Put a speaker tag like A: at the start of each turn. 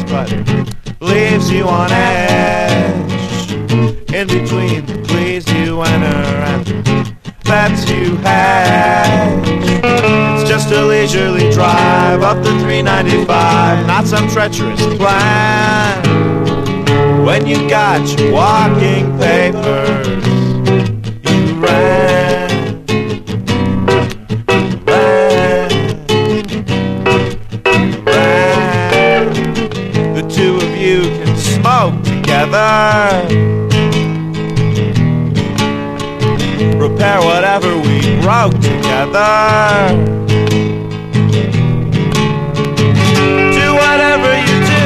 A: but leaves you on edge. In between please you enter and lets you hedge. It's just a leisurely drive up the 395, not some treacherous plan. When you got your walking papers, you ran. The two of you can smoke together, repair whatever we broke together.